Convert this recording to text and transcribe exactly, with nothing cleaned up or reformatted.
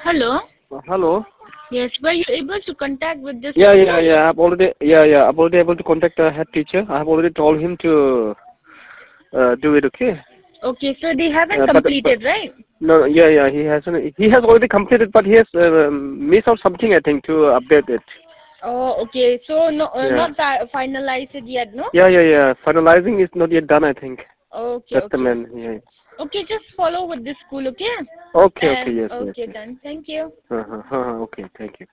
Hello. Uh, hello. Yes, were you able to contact with this? Yeah, yeah, yeah. I've already, yeah, yeah. I've already able to contact the head teacher. I've already told him to uh, do it. Okay. Okay, so they haven't Uh, but, but completed, right? no, yeah, yeah. He hasn't. He has already completed, but he has uh, missed out something. I think to update it. Oh, okay. So no, uh, Yeah. not fi- finalized it yet, no? Yeah, yeah, yeah. Finalizing is not yet done. I think. Okay, That's the okay. man. Yeah. Okay, just follow with the school, okay? Okay, okay. And Yes, yes, okay, yes. done. Thank you. Uh-huh, uh-huh, okay. Thank you.